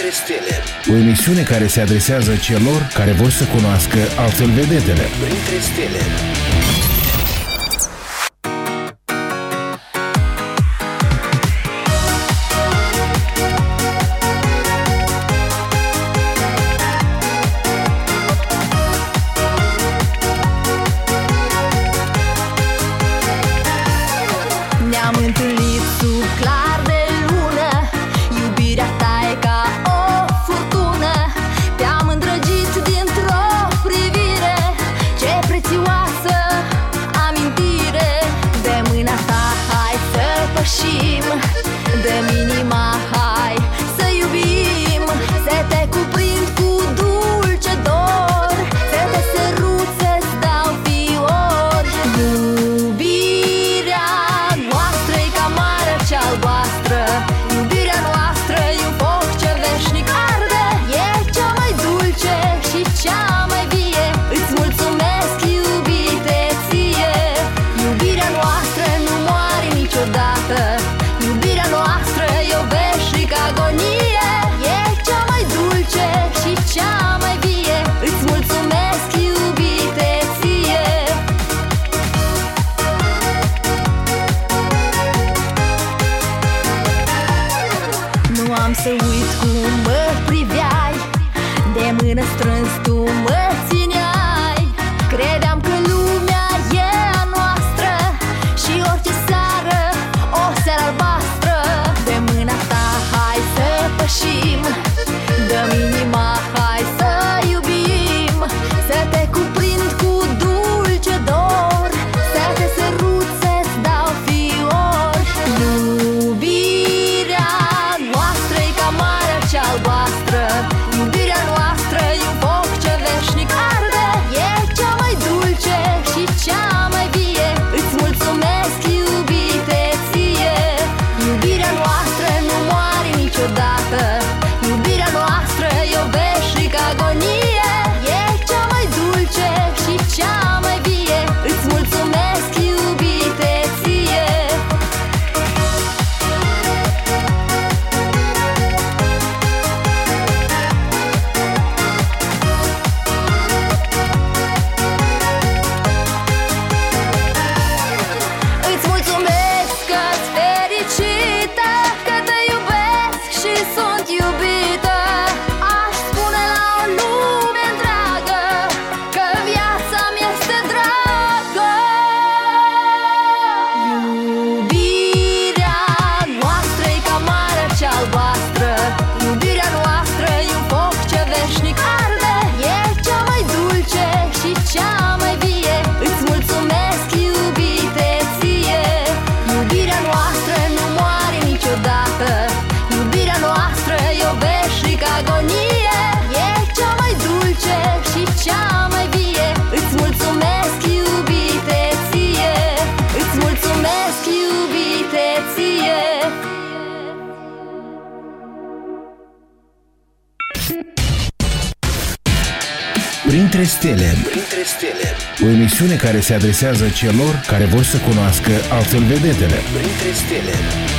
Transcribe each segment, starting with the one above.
Printre stele. O emisiune care se adresează celor care vor să cunoască altfel vedetele. Printre stele. Ne-am întâlnit sub clar de lună, iubirea ta e ca o furtună. Te-am îndrăgit dintr-o privire, ce prețioasă amintire. De mâna ta hai să pășim, dă-mi inima hai să iubim. Să te cuprind cu dulce dor, să te sărut să-ți dau fior. Iubirea noastră e ca marea cea albastră, iubirea noastră e un foc ce veșnic arde. E cea mai dulce și cea mai vie, îți mulțumesc iubite ție. Iubirea noastră nu moare niciodată, iubirea noastră e o veșnică agonie. E cea mai dulce și cea mai vie, îți mulțumesc iubite ție. Nu am să uit cum mă priveai, de mână strâns tu mă țineai. Credeam că lumea e a noastră și orice seară o seară albastră. De mâna ta hai să pășim, dă-mi inima hai să iubim. Să te cuprind cu dulce dor, să te sărut să-ți dau fior. Iubirea noastră e ca marea cea albastră, iubirea noastră e un foc ce veșnic arde. E cea mai dulce și cea mai vie, îți mulțumesc iubite ție. Iubirea noastră nu moare niciodată, iubirea noastră e o veșnică agonie. E cea mai dulce și cea mai vie, îți mulțumesc iubite ție. Îți mulțumesc că-s fericită, că te iubesc și sunt iubită. Aș spune la o lume întreagă că viața mi-este dragă. Iubirea noastră e ca marea cea albastră, iubirea noastră e un foc ce veșnic arde. E cea mai dulce și cea mai vie, îți mulțumesc iubite ție. Iubirea noastră nu moare niciodată, iubirea noastră e o veșnică agonie. E cea mai dulce și cea mai vie, îți mulțumesc iubite ție. Îți mulțumesc iubite ție. Printre stele. Printre stele. O emisiune care se adresează celor care vor să cunoască altfel vedetele. Printre stele.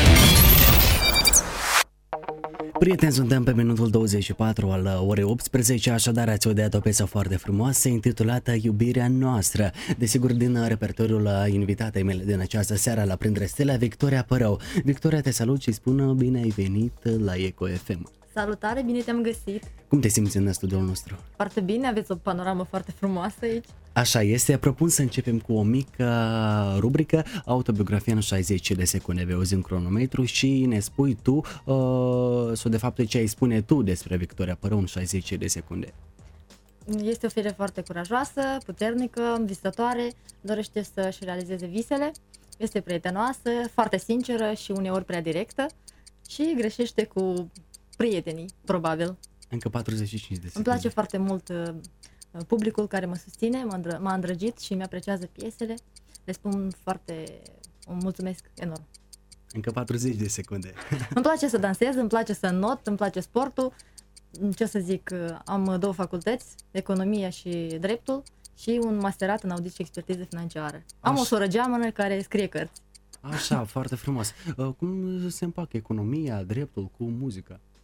Prieteni, suntem pe minutul 24 al orei 18, așadar ați audiat o piesă foarte frumoasă intitulată Iubirea noastră. Desigur, din repertoriul invitatei mele din această seară la Printre Stele, Victoria Părău. Victoria, te salut și spun bine ai venit la Eco FM. Salutare, bine te-am găsit. Cum te simți în studioul nostru? Foarte bine, aveți o panoramă foarte frumoasă aici. Așa este, propun să începem cu o mică rubrică, autobiografia în 60 de secunde. Vei auzi un cronometru și ne spui tu, sau de fapt ce ai spune tu despre Victoria Părău în 60 de secunde. Este o fire foarte curajoasă, puternică, visătoare, dorește să-și realizeze visele, este prietenoasă, foarte sinceră și uneori prea directă și greșește cu prietenii, probabil. Încă 45 de secunde. Îmi place foarte mult publicul care mă susține, m-a îndrăgit și mi-apreciază piesele. Le spun un mulțumesc enorm. Încă 40 de secunde. Îmi place să dansez, îmi place să not, îmi place sportul. Ce să zic, am 2 facultăți, economia și dreptul și un masterat în audit și expertiză financiară. Am o soră geamănă care scrie cărți. Așa, foarte frumos. Cum se împacă economia, dreptul cu muzica?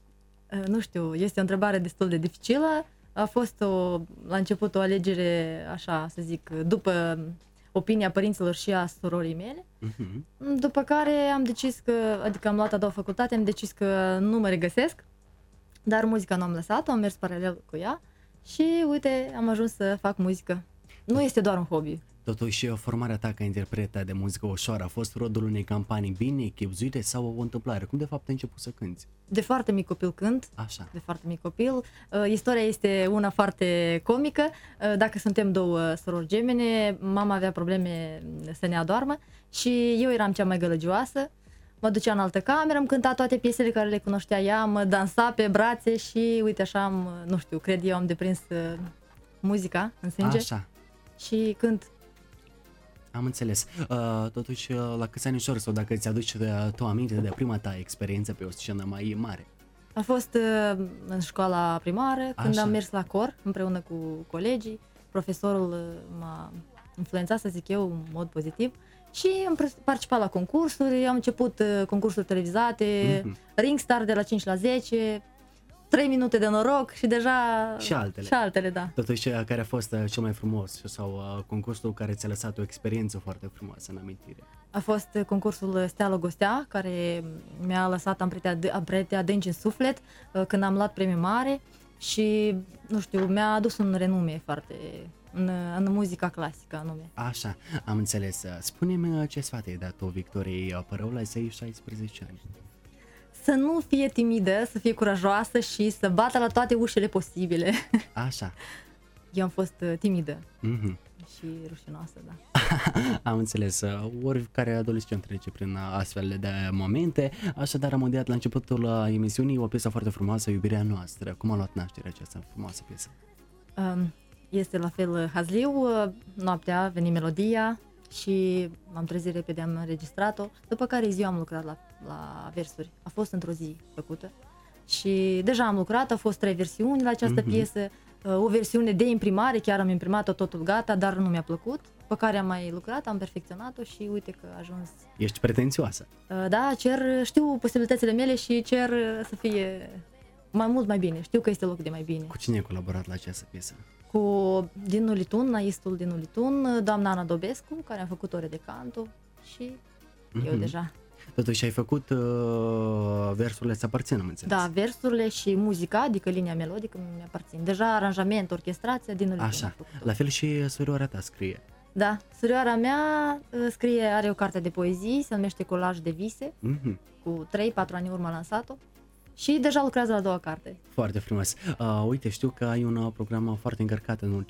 Nu știu, este o întrebare destul de dificilă. A fost la început o alegere, așa să zic, după opinia părinților și a surorii mele. După care am decis că, adică am luat a doua facultate, am decis că nu mă regăsesc, dar muzica nu am lăsat-o, am mers paralel cu ea și uite, am ajuns să fac muzică. Nu este doar un hobby. Totuși, formarea ta ca interpretă de muzică ușoară a fost rodul unei campanii bine chibzuite sau o întâmplare? Cum de fapt ai început să cânti? De foarte mic copil cânt. Așa. De foarte mic copil. Istoria este una foarte comică. Dacă suntem două surori gemene, mama avea probleme să ne adoarmă și eu eram cea mai gălăgioasă. Mă ducea în altă cameră, am cântat toate piesele care le cunoștea ea, mă dansa pe brațe și uite așa nu știu, cred eu am deprins muzica în sânge. Așa. Și cânt. Am înțeles. Totuși, la câți anișori sau dacă îți aduci tu aminte de prima ta experiență pe o scenă mai mare? A fost în școala primară, când Așa. am mers la cor împreună cu colegii. Profesorul m-a influențat, să zic eu, în mod pozitiv. Și am participat la concursuri, am început concursuri televizate, Ringstar de la 5 la 10, 3 minute de noroc și deja... Și altele. Și altele, da. Totuși, care a fost cel mai frumos sau concursul care ți-a lăsat o experiență foarte frumoasă în amintire? A fost concursul Stea Logostea, care mi-a lăsat amprente adânci în suflet când am luat premiu mare și, nu știu, mi-a adus un renume foarte în muzica clasică anume. Așa, am înțeles. Spune-mi ce sfat ai dat-o Victoriei Părău la 16 ani? Să nu fie timidă, să fie curajoasă și să bată la toate ușile posibile. Așa. Eu am fost timidă Mhm. și rușinoasă, da. Am înțeles. Oricare adolescent trece prin astfel de momente. Așadar, am audiat la începutul emisiunii o piesă foarte frumoasă, Iubirea noastră. Cum a luat naștere această frumoasă piesă? Este la fel hazliu, noaptea a venit melodia și m-am trezit repede, am înregistrat-o, după care ziua am lucrat la versuri. A fost într-o zi făcută și deja am lucrat, au fost 3 versiuni la această piesă, o versiune de imprimare, chiar am imprimat-o totul gata, dar nu mi-a plăcut, pe care am mai lucrat, am perfecționat-o și uite că a ajuns. Ești pretențioasă. Da, știu posibilitățile mele și cer să fie mai mult mai bine, știu că este loc de mai bine. Cu cine ai colaborat la această piesă? Cu Dinu Litun, naistul Dinu Litun, doamna Ana Dobescu, care a făcut ore de canto și eu deja. Totuși ai făcut versurile să aparțină, am înțeles. Da, versurile și muzica, adică linia melodică mi aparțin. Deja aranjament, orchestrația, Dinu Litun a Așa, făcut-o. la fel și surioara ta scrie. Da, surioara mea are o carte de poezii, se numește Colaj de vise, cu 3-4 ani în urmă a lansat-o. Și deja lucrează la a doua carte. Foarte frumos. Uite, știu că ai un program foarte încărcat în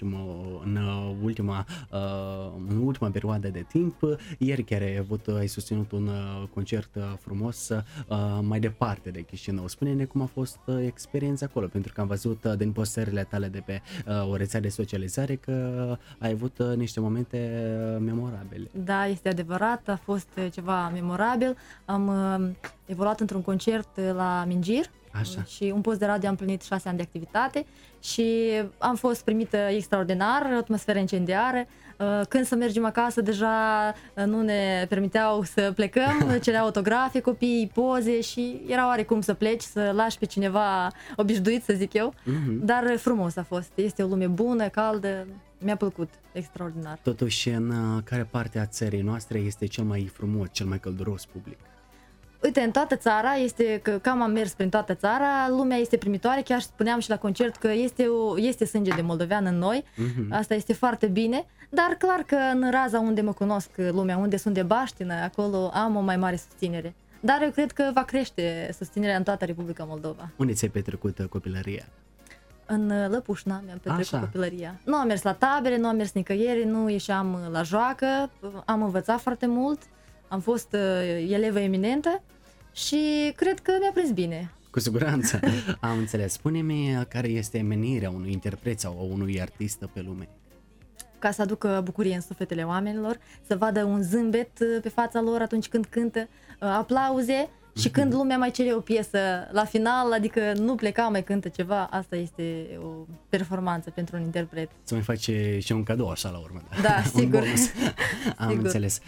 ultima perioadă de timp. Ieri chiar ai susținut un concert frumos mai departe de Chișinău. Spune-ne cum a fost experiența acolo, pentru că am văzut din postările tale de pe o rețea de socializare că ai avut niște momente memorabile. Da, este adevărat, a fost ceva memorabil. Am evoluat într-un concert la Mingir. Așa. Și un post de radio am împlinit 6 ani de activitate și am fost primită extraordinar, atmosferă incendiară. Când să mergem acasă deja nu ne permiteau să plecăm, cereau autografe, copiii, poze și era oarecum să pleci, să lași pe cineva obișnuit, să zic eu. Dar frumos a fost, este o lume bună, caldă, mi-a plăcut, extraordinar. Totuși, în care parte a țării noastre este cel mai frumos, cel mai călduros public? Uite, în toată țara, că cam am mers prin toată țara, lumea este primitoare, chiar spuneam și la concert că este sânge de moldovean în noi, asta este foarte bine, dar clar că în raza unde mă cunosc lumea, unde sunt de baștină, acolo am o mai mare susținere. Dar eu cred că va crește susținerea în toată Republica Moldova. Unde ți-ai petrecut copilăria? În Lăpușna mi-am petrecut Așa. copilăria. Nu am mers la tabere, nu am mers nicăieri, nu ieșeam la joacă, am învățat foarte mult. Am fost elevă eminentă și cred că mi-a prins bine. Cu siguranță, am înțeles. Spune-mi care este menirea unui interpret sau a unui artist pe lume. Ca să aducă bucurie în sufletele oamenilor, să vadă un zâmbet pe fața lor atunci când cântă, aplauze și când lumea mai cere o piesă la final, adică nu pleca, mai cântă ceva, asta este o performanță pentru un interpret. Să mai face și un cadou așa la urmă. Da, Un sigur. bonus. Am Sigur. înțeles.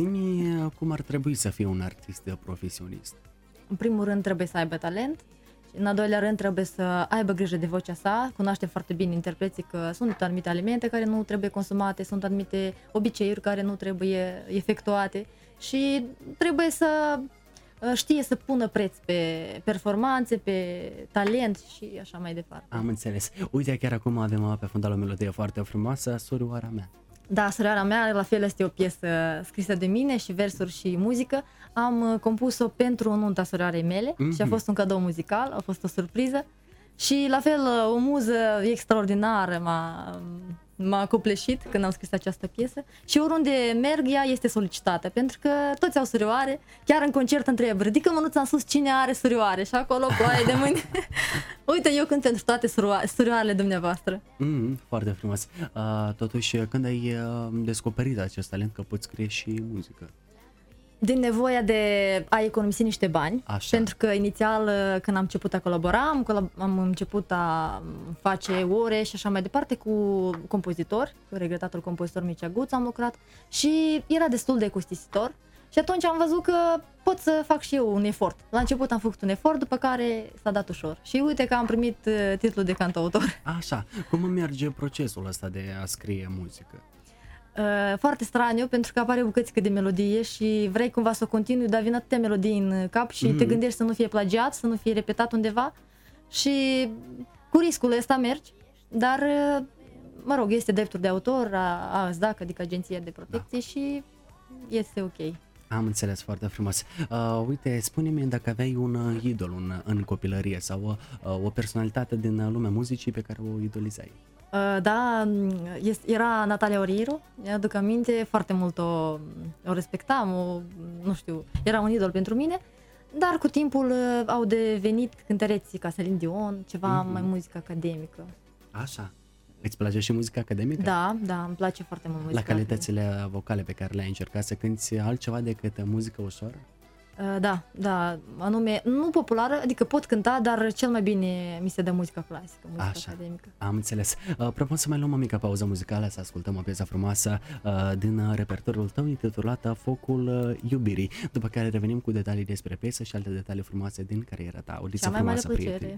Zi-mi cum ar trebui să fie un artist profesionist. În primul rând trebuie să aibă talent În al doilea rând trebuie să aibă grijă de vocea sa, cunoaște foarte bine interpreții că sunt anumite alimente care nu trebuie consumate, sunt anumite obiceiuri care nu trebuie efectuate și trebuie să știe să pună preț pe performanțe, pe talent și așa mai departe. Am înțeles. Uite, chiar acum avem pe fundal o melodie foarte frumoasă, Surioara mea. Da, Surioara mea, la fel este o piesă scrisă de mine și versuri și muzică. Am compus-o pentru nunta surioarei mele și a fost un cadou muzical, a fost o surpriză. Și la fel, o muză extraordinară m-a copleșit când am scris această piesă și oriunde merg ea este solicitată, pentru că toți au surioare, chiar în concert întreb, ridică mânuța în sus cine are surioare și acolo ploaie de mâini. Uite, eu cânt pentru toate surioarele dumneavoastră. Foarte frumos. Totuși, când ai descoperit acest talent că poți scrie și muzică? Din nevoia de a economisi niște bani, Așa. pentru că inițial când am început a colabora, am început a face ore și așa mai departe cu compozitori, cu regretatul compozitor Mircea Guț am lucrat și era destul de costisitor și atunci am văzut că pot să fac și eu un efort. La început am făcut un efort, după care s-a dat ușor și uite că am primit titlul de cantautor. Așa, cum merge procesul ăsta de a scrie muzică? Foarte straniu, pentru că apare bucățică de melodie și vrei cumva să o continui, dar vin atâtea melodii în cap și te gândești să nu fie plagiat, să nu fie repetat undeva și cu riscul ăsta mergi, dar mă rog, este drepturi de autor a ASDAC, adică Agenția de Protecție și este ok. Am înțeles, foarte frumos. Uite, spune-mi dacă aveai un idol în copilărie sau o personalitate din lumea muzicii pe care o idolizai. Da, era Natalia Oreiro, mi-aduc aminte, foarte mult o respectam, nu știu, era un idol pentru mine, dar cu timpul au devenit cântăreții ca Celine Dion, ceva mai muzică academică. Așa, îți place și muzica academică? Da, îmi place foarte mult muzica. La calitățile vocale pe care le-ai încercat să cânti altceva decât muzică ușoară? Da, anume, nu populară, adică pot cânta, dar cel mai bine mi se dă muzica clasică, muzica academică. Am înțeles. Propun să mai luăm o mică pauză muzicală, să ascultăm o piesă frumoasă din repertoriul tău intitulată Focul Iubirii, după care revenim cu detalii despre piesă și alte detalii frumoase din cariera ta. O Cea mai mare plăcere.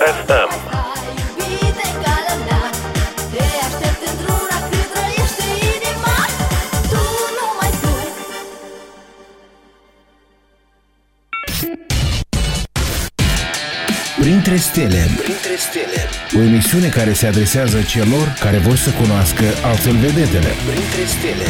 FM. Iubite în calea mea, te aștept într-una cât trăiește inima. Tu numai tu. Printre stele, Printre stele, o emisiune care se adresează celor care vor să cunoască altfel vedetele. printre stele,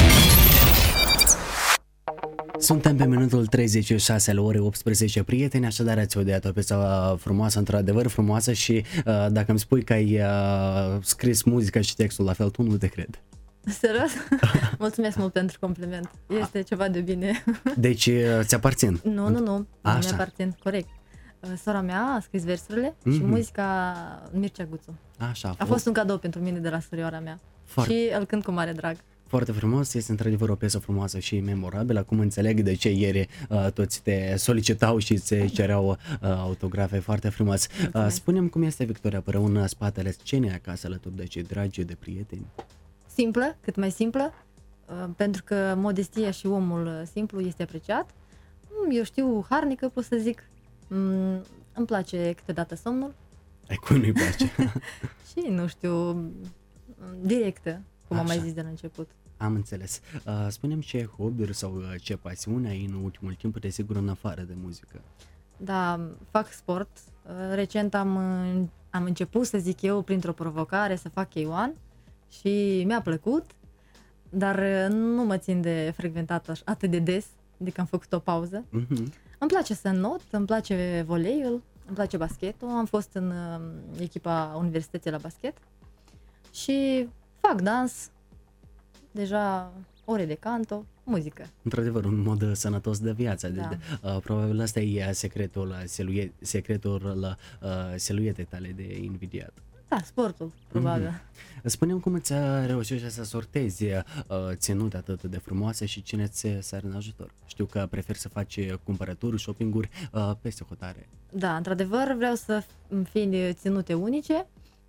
Suntem pe minutul 36 al orei 18, prieteni, așadar ați odiat o piesă frumoasă, într-adevăr frumoasă și dacă îmi spui că ai scris muzica și textul la fel, tu nu te cred. Serios? Mulțumesc mult pentru compliment. Este ceva de bine. Deci ți aparțin. Nu Așa. mi-aparțin, corect. Sora mea a scris versurile și muzica Mircea Guțu. Așa, A fost un cadou pentru mine de la surioara mea. Foarte. Și îl cânt cu mare drag. foarte frumos, este într-adevăr o piesă frumoasă și memorabilă. Acum înțeleg de ce ieri toți te solicitau și ți cereau autografe, foarte frumos. Spune-mi cum este Victoria Părău în spatele scenei acasă, alături de cei dragi, de prieteni. Simplă, cât mai simplă, pentru că modestia și omul simplu este apreciat. Eu știu, harnică, pot să zic. Îmi place câteodată somnul Ai cum nu-i place? și, nu știu, directă, cum am mai Așa. zis de la început. Am înțeles. Spune-mi ce hobby-uri sau ce pasiune ai în ultimul timp, desigur în afară de muzică. Da, fac sport. Recent am început, să zic eu, printr-o provocare să fac K1 și mi-a plăcut, dar nu mă țin de frecventat atât de des, adică am făcut o pauză. Mhm. Îmi place să înnot, îmi place voleiul, îmi place basketul, am fost în echipa universității la basket și fac dans, deja ore de canto, muzică. Într-adevăr, un mod sănătos de viață. Da. Probabil asta e secretul siluetei tale de invidiat. Da, sportul, probabil. Spune-mi cum îți reușești să sortezi ținute atât de frumoase și cine ți sare în ajutor. Știu că preferi să faci cumpărături, shopping-uri peste hotare. Da, într-adevăr vreau să fie ținute unice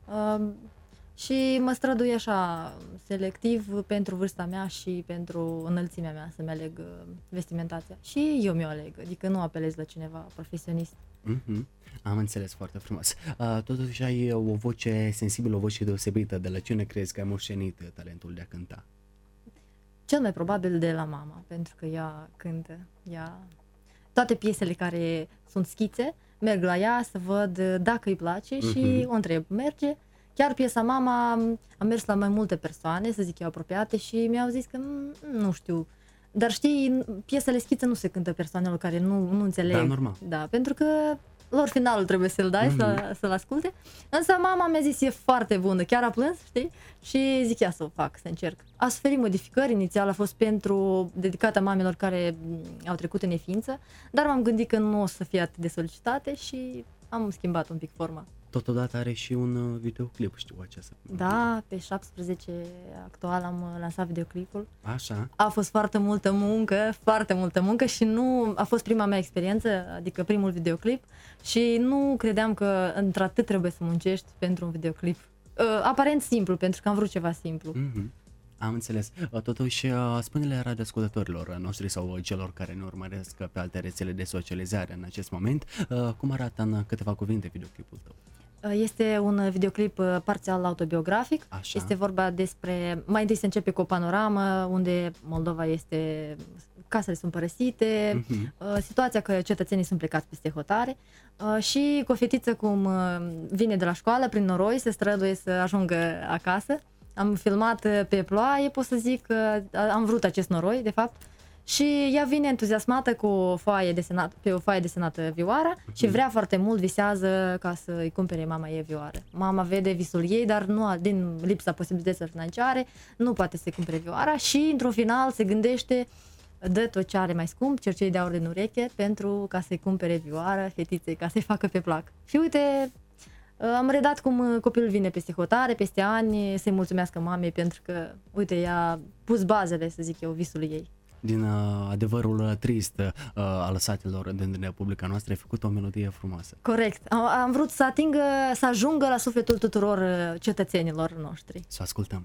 și mă strădui așa selectiv pentru vârsta mea și pentru înălțimea mea să-mi aleg vestimentația. Și eu mi-o aleg, adică nu apelez la cineva profesionist. Mhm. Am înțeles, foarte frumos. Totuși ai o voce sensibilă, o voce deosebită. De la cine crezi că ai moștenit talentul de a cânta? Cel mai probabil de la mama, pentru că ea cântă, toate piesele care sunt schițe, merg la ea să văd dacă îi place și o întreb, merge? Chiar piesa Mama am mers la mai multe persoane, să zic eu, apropiate și mi-au zis că nu știu, dar știi, piesele schițe nu se cântă persoanelor care nu înțeleg. Da, normal. Da, pentru că lor finalul trebuie să-l dai, să-l asculte. Însă mama mi-a zis, e foarte bună, chiar a plâns, știi? Și zic, ia să o fac, să încerc. A suferit modificări, inițial a fost dedicată mamelor care au trecut în neființă, dar m-am gândit că nu o să fie atât de solicitate și am schimbat un pic forma. Totodată are și un videoclip, știu aceasta. Da, pe 17 actual am lansat videoclipul. Așa. A fost foarte multă muncă și nu a fost prima mea experiență, adică primul videoclip și nu credeam că într-atât trebuie să muncești pentru un videoclip. Aparent simplu, pentru că am vrut ceva simplu. Mhm. Am înțeles. Totuși, spune-le radioascultătorilor noștri sau celor care ne urmăresc pe alte rețele de socializare în acest moment, cum arată în câteva cuvinte videoclipul tău. Este un videoclip parțial autobiografic. Așa. Este vorba despre, mai întâi se începe cu o panoramă unde Moldova este, casele sunt părăsite, situația că cetățenii sunt plecați peste hotare și cu o fetiță cum vine de la școală prin noroi, se străduie să ajungă acasă. Am filmat pe ploaie, pot să zic, am vrut acest noroi, de fapt. Și ea vine entuziasmată cu pe o foaie desenată vioara și vrea foarte mult, visează ca să îi cumpere mama ei vioară. Mama vede visul ei, dar nu, din lipsa posibilităților financiare, nu poate să-i cumpere vioara și într-un final se gândește, dă tot ce are mai scump, cercei de aur în ureche, pentru ca să-i cumpere vioară fetiței, ca să-i facă pe plac. Și uite, am redat cum copilul vine peste hotare, peste ani, să-i mulțumească mamei pentru că, uite, i-a pus bazele, să zic eu, visului ei. Din adevărul trist al satelor din Republica noastră, ai făcut o melodie frumoasă. Corect. Am vrut să ajungă la sufletul tuturor cetățenilor noștri. Să ascultăm.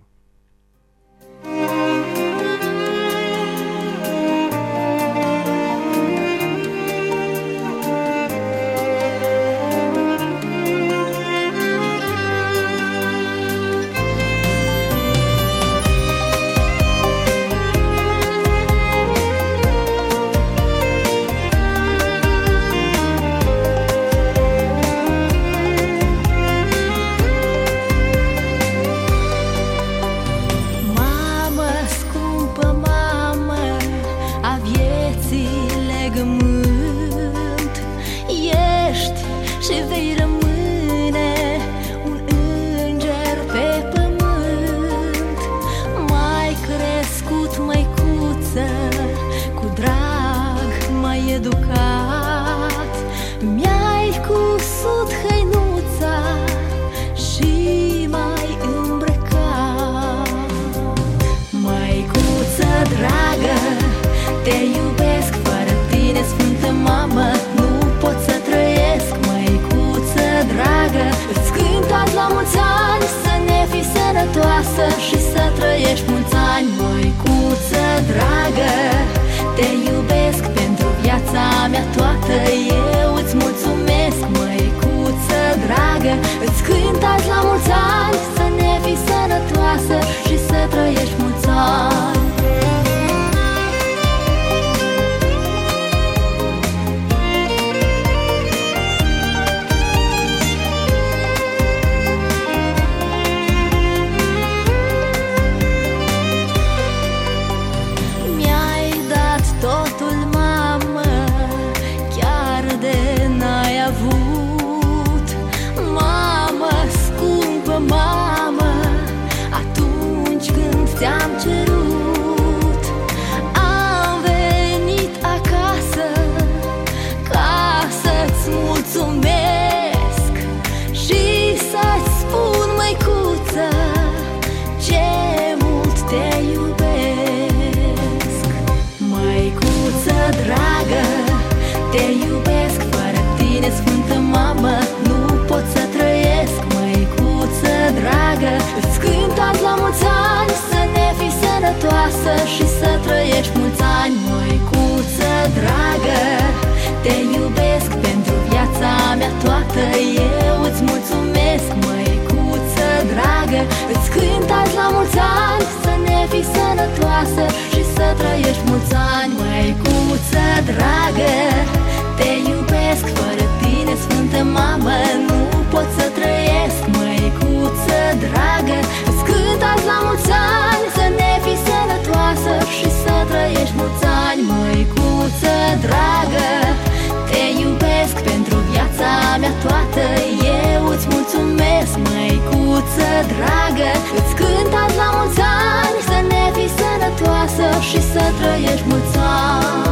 educat, mi-ai cusut hăinuța și m-ai îmbrăcat. Măicuță dragă, te iubesc, fără tine, Sfântă Mamă, nu pot să trăiesc. Măicuță dragă, îți cânt azi la mulți ani, să ne fii sănătoasă și să trăiești mulți ani. Măicuță dragă, te iubesc, pentru viața mea toată eu îți mulțumesc. Măicuță dragă, îți cânt azi la mulți ani, să ne fii sănătoasă și să trăiești mulți ani. Totul, mamă, chiar de n-ai avut. Mamă, scumpă mamă, atunci când ți-am cerut, am venit acasă ca să-ți mulțumesc și să-ți spun, măicuță, ce mult te iubesc. Măicuță dragă, te iubesc, fără tine, Sfântă Mamă, nu pot să trăiesc. Măicuță dragă, îți cânt azi la mulți ani, să ne fii sănătoasă și să trăiești mulți ani. Măicuță dragă, te iubesc, pentru viața mea toată eu îți mulțumesc. Măicuță dragă, îți cânt azi la mulți ani, să ne fii sănătoasă și să trăiești mulți ani. Măicuță dragă, te iubesc, fără tine, Sfântă Mamă, nu pot să trăiesc. Măicuță dragă, îți cânt azi la mulți ani, să ne fii sănătoasă și să trăiești mulți ani. Măicuță dragă, te iubesc, pentru viața mea toată eu îți mulțumesc. Măicuță dragă, îți cânt azi la mulți ani, să ne fii sănătoasă și să trăiești mulți ani.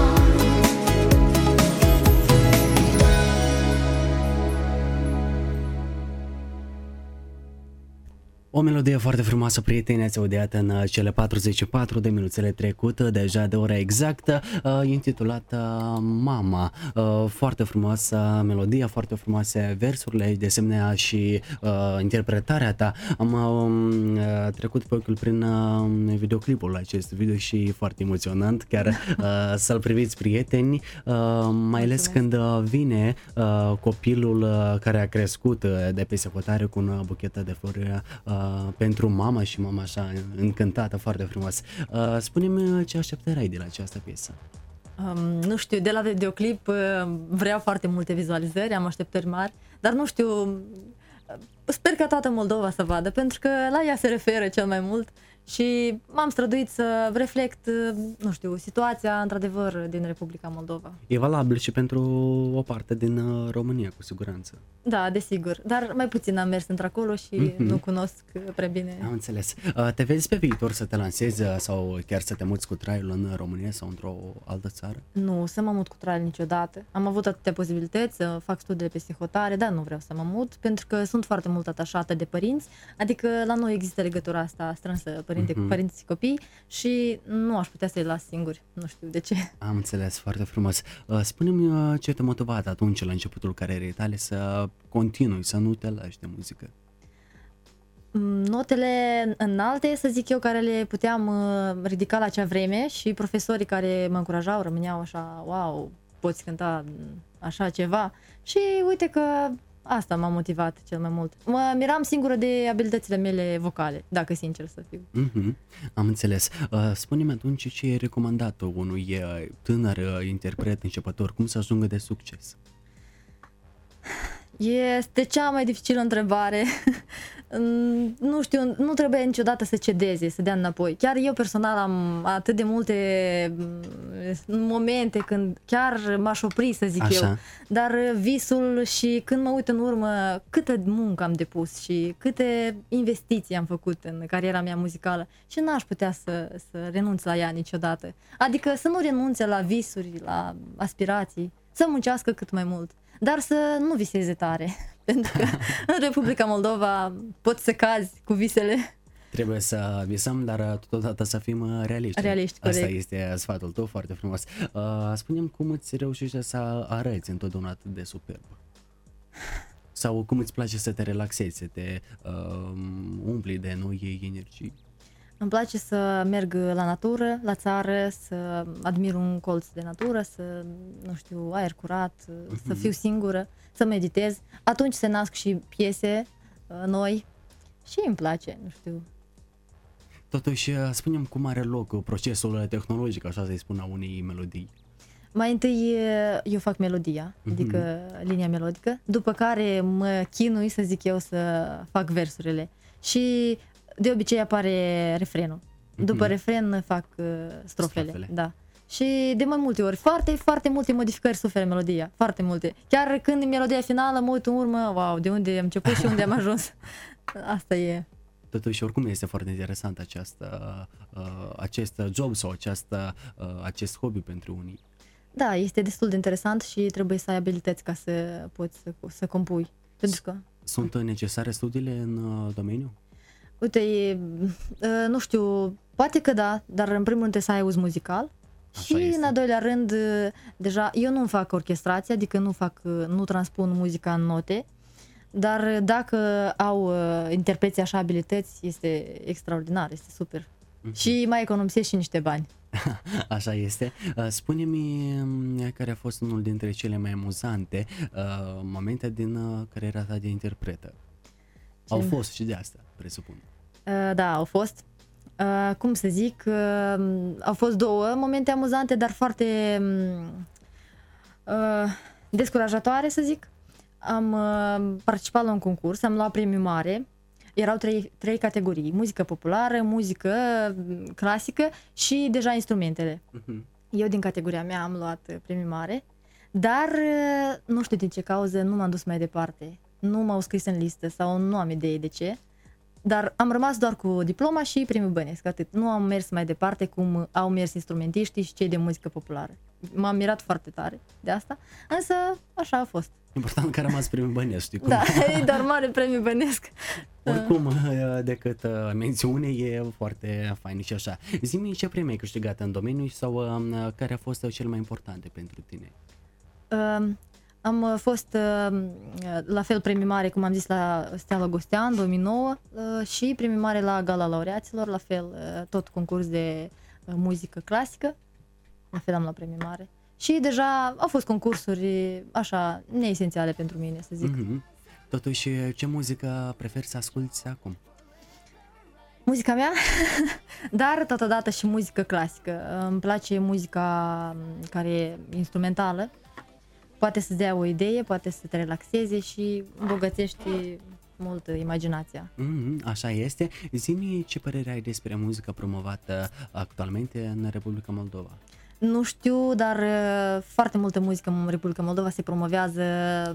O melodie foarte frumoasă, prieteni, ați audiat în cele 44 de minuțele trecute, deja de ora exactă, intitulată Mama. Foarte frumoasă melodia, foarte frumoase versurile, de asemenea și interpretarea ta. Am trecut pe ochiul prin videoclipul acest video și foarte emoționant, chiar să-l priviți, prieteni, mai ales când vine copilul care a crescut de pe secotare cu un buchetă de flori pentru mama și mama așa încântată, foarte frumos. Spune-mi ce așteptări ai de la această piesă. Nu știu, de la videoclip vreau foarte multe vizualizări, am așteptări mari, dar nu știu, sper că toată Moldova să vadă, pentru că la ea se referă cel mai mult și m-am străduit să reflect, nu știu, situația într-adevăr din Republica Moldova. E valabil și pentru o parte din România, cu siguranță. Da, desigur, dar mai puțin am mers într-acolo și nu cunosc prea bine. Am înțeles. Te vezi pe viitor să te lansezi sau chiar să te muți cu traiul în România sau într-o altă țară? Nu, să mă mut cu traiul niciodată. Am avut atâtea posibilități să fac studii de psihotare, dar nu vreau să mă mut, pentru că sunt foarte mult atașată de părinți, adică la noi există legătura asta strânsă, părinte cu părinți și copii, și nu aș putea să-i las singuri, nu știu de ce. Am înțeles, foarte frumos. Spune-mi ce te-a motivat atunci, la începutul carierei tale, să continui, să nu te lași de muzică? Notele înalte, să zic eu, care le puteam ridica la acea vreme și profesorii care mă încurajau rămâneau așa, wow, poți cânta așa ceva, și uite că asta m-a motivat cel mai mult. Mă miram singură de abilitățile mele vocale, dacă sincer să fiu. Am înțeles. Spune-mi atunci ce ai recomandat unui tânăr interpret începător, cum să ajungă de succes? Este cea mai dificilă întrebare. nu știu, nu trebuie niciodată să cedeze, să dea înapoi. Chiar eu personal am atât de multe momente când chiar m-aș opri, să zic Așa. eu. Dar visul și când mă uit în urmă, câtă muncă am depus și câte investiții am făcut în cariera mea muzicală și n-aș putea să renunț la ea niciodată. Adică să nu renunțe la visuri, la aspirații, să muncească cât mai mult, dar să nu viseze tare. Pentru că în Republica Moldova poți să cazi cu visele. Trebuie să visăm, dar totodată să fim realiști. Realiști, Asta corect. este sfatul tău, foarte frumos. Spune-mi cum îți reușește să arăți întotdeauna atât de superb? Sau cum îți place să te relaxezi, să te umpli de noi energii? Îmi place să merg la natură, la țară, să admir un colț de natură, să, nu știu, aer curat, să fiu singură, să meditez. Atunci se nasc și piese noi și îmi place, nu știu. Totuși, spune-mi cum are loc procesul tehnologic, așa să-i spun, a unei melodii. Mai întâi eu fac melodia, adică linia melodică, după care mă chinui, să zic eu, să fac versurile. Și de obicei apare refrenul. După refren fac strofele. Da. Și de mai multe ori, foarte multe modificări suferă melodia, foarte multe. Chiar când e melodia finală, mă uit în urmă, wow, de unde am început și unde am ajuns. Asta e. Totuși, oricum este foarte interesant acest job sau acest hobby pentru unii. Da, este destul de interesant și trebuie să ai abilități ca să poți să compui. Pentru că Sunt necesare studiile în domeniu? uite, nu știu, poate că da, dar în primul rând trebuie să ai auz muzical. Așa Și este. în al doilea rând, deja, eu nu fac orchestrație, adică nu transpun muzica în note, dar dacă au interpreții așa abilități, este extraordinar, este super. Și mai economisesc și niște bani. Așa este. Spune-mi care a fost unul dintre cele mai amuzante momente din cariera ta de interpretă. Au fost și de asta, presupun. Da, au fost. Cum să zic, au fost două momente amuzante, dar foarte descurajatoare, să zic. Am participat la un concurs, am luat premiu mare. Erau trei categorii: muzică populară, muzică clasică și deja instrumentele. Eu din categoria mea am luat premiu mare, dar nu știu din ce cauză nu m-am dus mai departe. Nu m-au scris în listă sau nu am idee de ce. Dar am rămas doar cu diploma și premiul bănesc, atât. Nu am mers mai departe cum au mers instrumentiștii și cei de muzică populară. M-am mirat foarte tare de asta, însă așa a fost. Important că a rămas premiul bănesc, știi cum? Da, e doar mare premiu bănesc. Oricum, decât mențiune, e foarte fain și așa. Zi-mi ce premii ai câștigat în domeniu sau care a fost cel mai important pentru tine? Am fost la fel premiu mare, cum am zis, la Steaua Gostea în 2009 și premiu mare la Gala Laureaților, la fel tot concurs de muzică clasică, la fel am luat premiu mare. Și deja au fost concursuri așa neesențiale pentru mine, să zic. Totuși, ce muzică preferi să asculti acum? Muzica mea, dar totodată și muzică clasică. Îmi place muzica care e instrumentală. Poate să-ți dea o idee, poate să te relaxeze și îmbogățești mult imaginația. Așa este. Zi-mi ce părere ai despre muzica promovată actualmente în Republica Moldova? Nu știu, dar foarte multă muzică în Republica Moldova se promovează,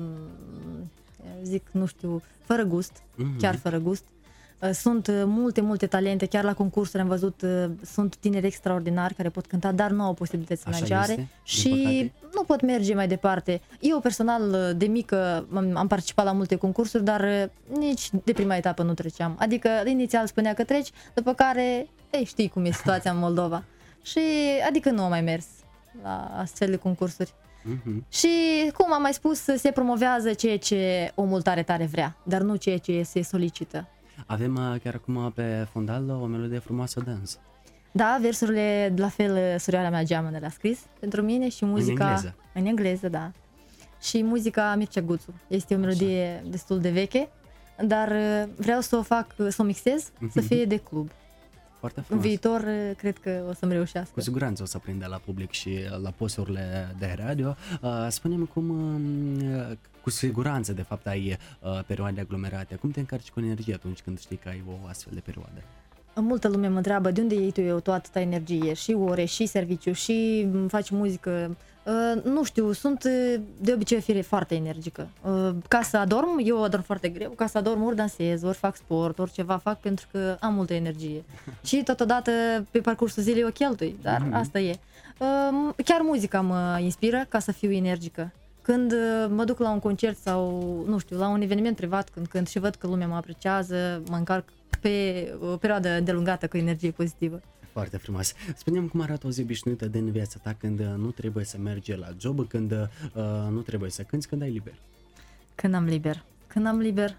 zic, nu știu, fără gust, chiar fără gust. Sunt multe talente, chiar la concursuri am văzut, sunt tineri extraordinari care pot cânta, dar nu au posibilități financiare și nu pot merge mai departe. Eu personal, de mică, am participat la multe concursuri, dar nici de prima etapă nu treceam. Adică inițial spunea că treci, după care, știi cum e situația în Moldova. Și adică nu am mai mers la astfel de concursuri. Și cum am mai spus, se promovează ceea ce omul tare vrea, dar nu ceea ce se solicită. Avem chiar acum pe fundal o melodie frumoasă de dans. Da, versurile, la fel, surioara mea Geamănă le-a scris pentru mine și muzica... În engleză. În engleză, da. Și muzica Mircea Guțu. Este o melodie destul de veche, dar vreau să o fac, să o mixez, să fie de club. Foarte În frumos. viitor cred că o să-mi reușească. Cu siguranță o să prinde la public și la posturile de radio. Spune-mi cum, cu siguranță de fapt ai perioade aglomerate. Cum te încarci cu energie atunci când știi că ai o astfel de perioadă? Multă lume mă întreabă de unde iei tu toată atâta energie, și ore, și serviciu, și faci muzică. Nu știu, sunt de obicei o fire foarte energică. Ca să adorm, eu adorm foarte greu, ca să adorm ori dansez, ori fac sport, ori ceva fac pentru că am multă energie. Și totodată pe parcursul zilei o cheltui, dar asta e. Chiar muzica mă inspiră ca să fiu energică. Când mă duc la un concert sau, nu știu, la un eveniment privat, când și văd că lumea mă apreciază, mă încarc pe o perioadă îndelungată cu energie pozitivă. Foarte frumos. Spune-mi cum arată o zi obișnuită din viața ta când nu trebuie să mergi la job, când nu trebuie să cânti, când ai liber. Când am liber,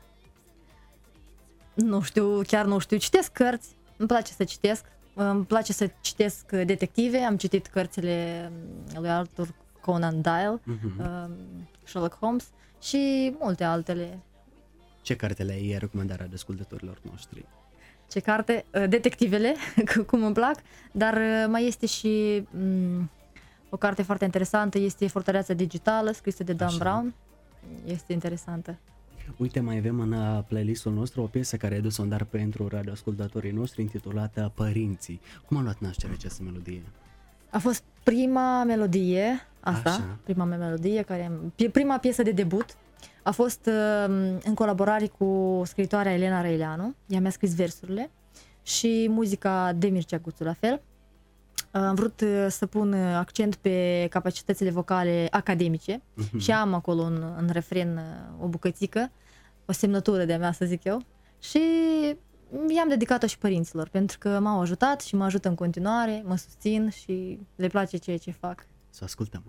nu știu, chiar nu știu, citesc cărți, îmi place să citesc, îmi place să citesc detective, am citit cărțile lui Arthur Conan Doyle, Sherlock Holmes și multe altele. Ce carte le-ai recomandat ascultătorilor noștri? Ce carte? Detectivele, cum îmi plac, dar mai este și o carte foarte interesantă, este Fortăreața Digitală, scrisă de Dan Brown. Este interesantă. Uite, mai avem în playlistul nostru o piesă care a dus un dar pentru radioascultătorii noștri, intitulată Părinții. Cum a luat naștere această melodie? A fost prima melodie, Așa. prima piesă de debut. A fost în colaborare cu scriitoarea Elena Răileanu. Ea mi-a scris versurile și muzica de Mircea Guțu la fel. Am vrut să pun accent pe capacitățile vocale academice și am acolo în refren o bucățică, o semnătură de-a mea, să zic eu. Și i-am dedicat-o și părinților, pentru că m-au ajutat și mă ajută în continuare, mă susțin și le place ceea ce fac. Să ascultăm.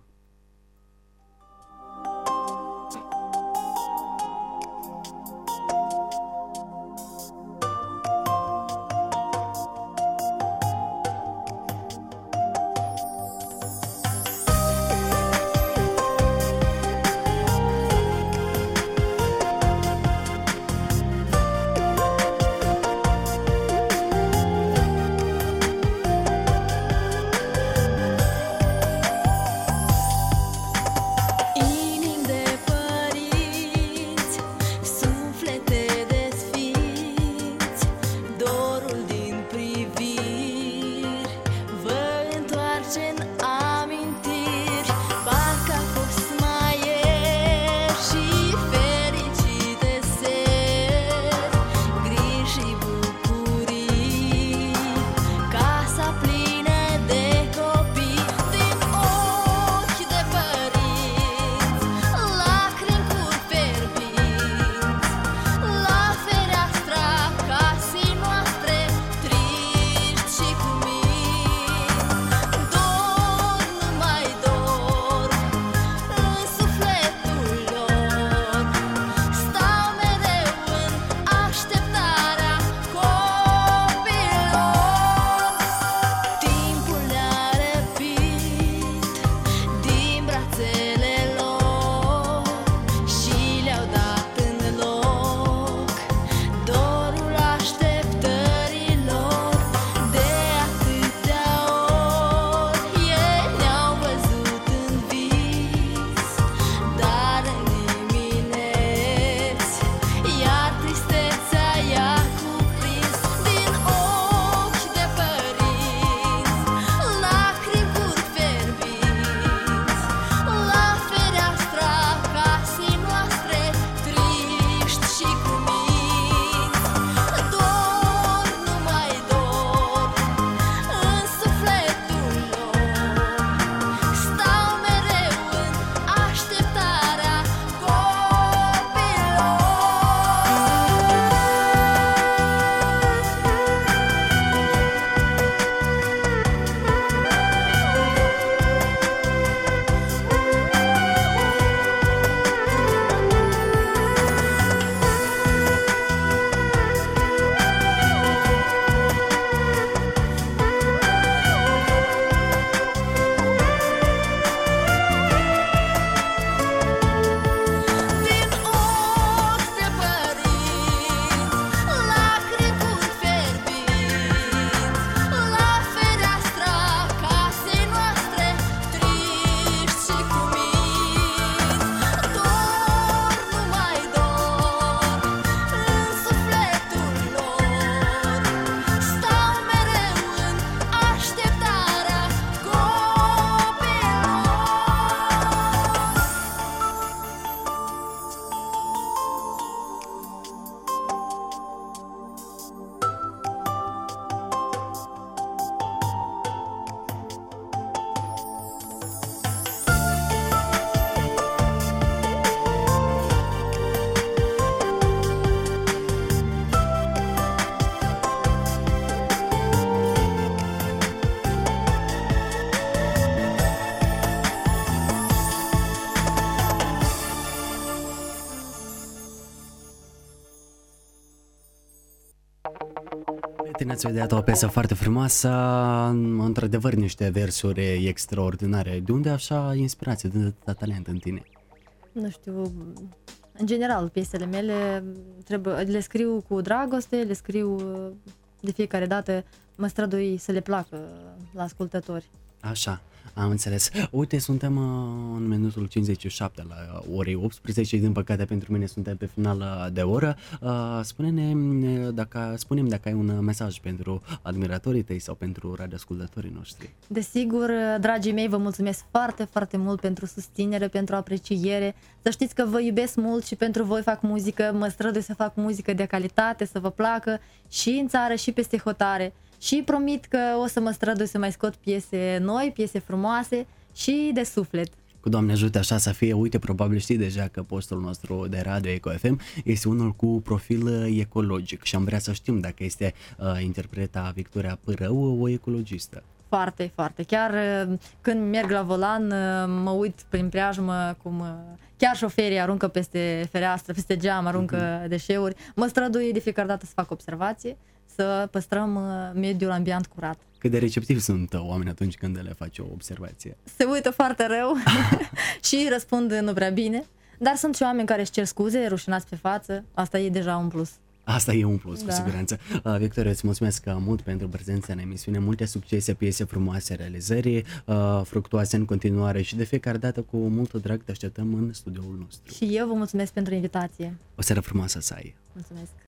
Tine ați ideat o piesă foarte frumoasă, într-adevăr niște versuri extraordinare. De unde așa inspirație, de unde atâta talent în tine? Nu știu, în general, piesele mele le scriu cu dragoste, le scriu de fiecare dată, mă strădui să le placă la ascultători. Așa, am înțeles. Uite, suntem în minutul 57 la orei 18, din păcate pentru mine suntem pe final de oră. Spune-ne dacă ai un mesaj pentru admiratorii tăi sau pentru radioascultătorii noștri. Desigur, dragii mei, vă mulțumesc foarte, foarte mult pentru susținere, pentru apreciere. Să știți că vă iubesc mult și pentru voi fac muzică, mă strădui să fac muzică de calitate, să vă placă și în țară și peste hotare. Și promit că o să mă strădui să mai scot piese noi, piese frumoase și de suflet. Cu Doamne ajută așa să fie. Uite, probabil știi deja că postul nostru de radio Eco FM este unul cu profil ecologic și am vrea să știm dacă este interpreta Victoria Pârău o ecologistă. Foarte, foarte. Chiar când merg la volan, mă uit prin preajmă cum chiar șoferii aruncă peste fereastră, peste geam, aruncă deșeuri. Mă strădui de fiecare dată să fac observație, să păstrăm mediul ambient curat. Cât de receptivi sunt oamenii atunci când le faci o observație? Se uită foarte rău și răspund nu prea bine, dar sunt și oameni care își cer scuze, rușinați pe față, asta e deja un plus. Asta e un plus, Da. cu siguranță. Victoria, îți mulțumesc mult pentru prezența în emisiune, multe succese, piese frumoase, realizări fructuoase în continuare și de fiecare dată cu multă drag te așteptăm în studioul nostru. Și eu vă mulțumesc pentru invitație. O seară frumoasă să ai! Mulțumesc!